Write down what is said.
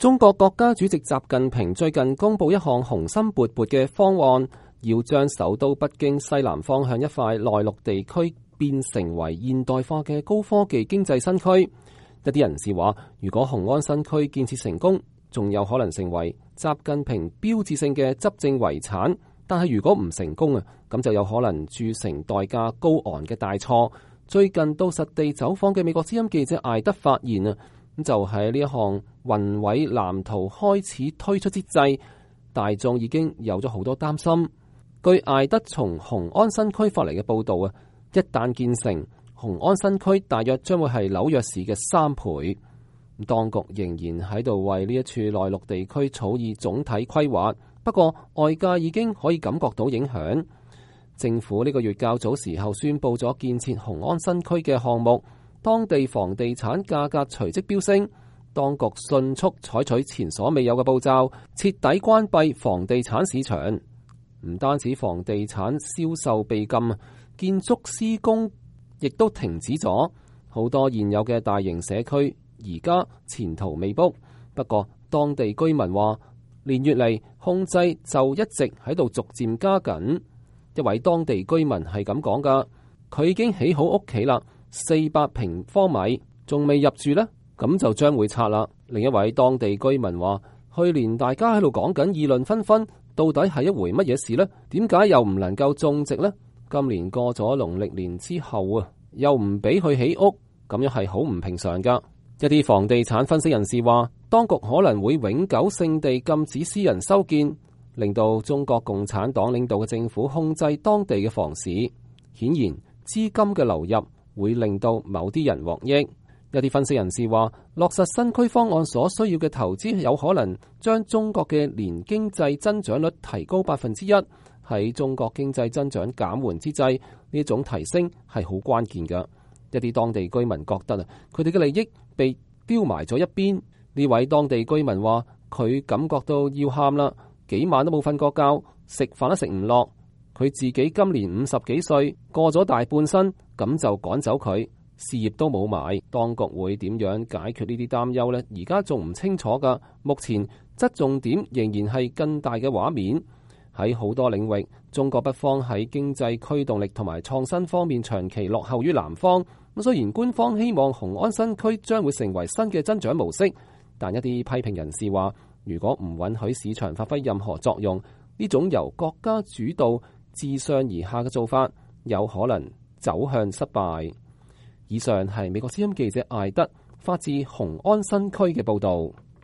中國國家主席習近平最近公布一項雄心勃勃嘅方案，要將首都北京西南方向一塊內陸地區變成為現代化嘅高科技經濟新區。一啲人士話，如果雄安新區建設成功，仲有可能成為習近平標誌性嘅執政遺產。但係如果唔成功啊，咁就有可能鑄成代價高昂嘅大錯。最近到實地走訪嘅美國之音記者艾德發現啊，咁就喺呢一項宏偉藍圖開始推出之際，大眾已經有咗好多擔心。據艾德從雄安新區發嚟嘅報導啊，一旦建成，雄安新區大約將會係紐約市嘅3倍。當局仍然喺度為呢一處內陸地區草擬總體規劃，不過外界已經可以感覺到影響。政府呢個月較早時候宣布咗建設雄安新區嘅項目，當地房地產價格隨即飆升，當局迅速採取前所未有嘅步驟，徹底關閉房地產市場。唔單止房地產銷售被禁，建築施工亦都停止咗。好多現有嘅大型社區而家前途未卜。不過當地居民話，連月嚟控制就一直喺度逐漸加緊。一位當地居民係咁講噶，佢已經起好屋企啦，400平方米，仲未入住呢，咁就將會拆啦。另一位當地居民話，去年大家喺度講緊議論紛紛，到底係一回乜嘢事呢？點解又唔能夠種植呢？今年過咗農曆年之後啊，又唔俾佢起屋，咁樣係好唔平常噶。一啲房地產分析人士話，當局可能會永久性地禁止私人修建，令到中國共產黨領導嘅政府控制當地嘅房市。顯然資金嘅流入會令到某啲人獲益。一啲分析人士話，落實新區方案所需要嘅投資有可能將中國嘅年經濟增長率提高1%。喺中國經濟增長減緩之際，呢種提升係好關鍵㗎。一啲當地居民覺得啊，佢哋嘅利益被丟埋咗一邊。呢位當地居民話，佢感覺到要喊啦，幾晚都冇瞓過覺，食飯都食唔落。佢自己今年50幾歲，過咗大半生，咁就趕走佢，事業都冇埋。當局會點樣解決呢啲擔憂呢？而家仲唔清楚㗎。目前側重點仍然係更大嘅畫面。喺好多領域，中國北方喺經濟驅動力同埋創新方面長期落後於南方。咁雖然官方希望雄安新區將會成為新嘅增長模式，但一啲批評人士話，如果唔允許市場發揮任何作用，呢種由國家主導自上而下嘅做法，有可能走向失敗。以上係美國之音記者艾德發自雄安新區嘅報導。